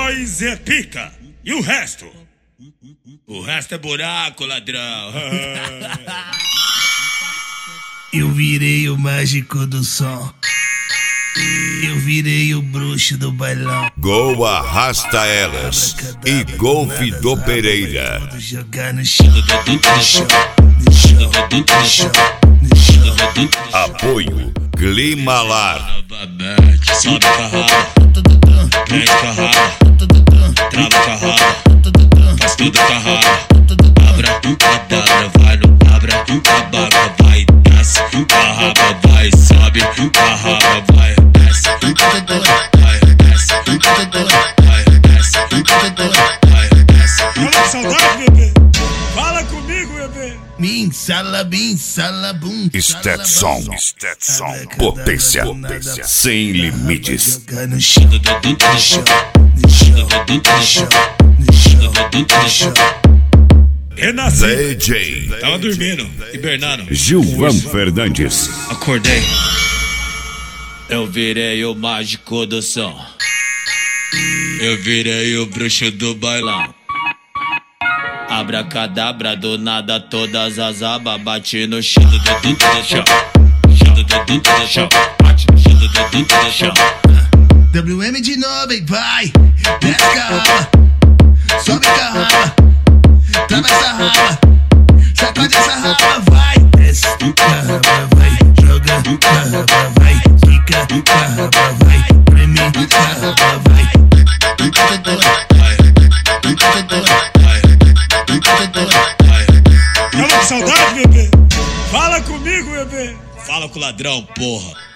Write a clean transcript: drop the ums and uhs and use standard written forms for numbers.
Nós é pica. E o resto? O resto é buraco, ladrão. Eu virei o mágico do som. Eu virei o bruxo do bailão. Gol Arrasta Elas e Golf do Pereira. Vou jogar no chão, no chão, no chão, no chão, no chão. Apoio Climalar. Sobe carrada, prende carrada, trava carrada, faz tudo carrada. Abra, cadabra, vai no cabra, abaca, vai, desce, carraba, vai, sobe, carraba, vai, desce, vai, desce, vai, desce, vai, desce. Fala com saudade, bebê. Fala comigo, bebê. Min, salabim, salabum. Stetson. Potência sem limites. Jogar no chão, no chão, no chão, no chão, no chão, no chão. Renasci. DJ Tava dormindo, hibernando. Gilvan Fernandes. Acordei. Eu virei o mágico do som. Eu virei o bruxo do bailão. Abracadabra, do nada todas as abas bate no chão. Chão, chão, chão, bate no chão. WM de novo, hein, vai. Desce carraba, sobe carraba, trava essa raba, sacode essa raba, vai. Desce carraba, vai. Joga carraba, vai. Fica carraba, vai. Preme carraba, vai. Fala com saudade, bebê. Fala comigo, bebê. Fala com o ladrão, porra.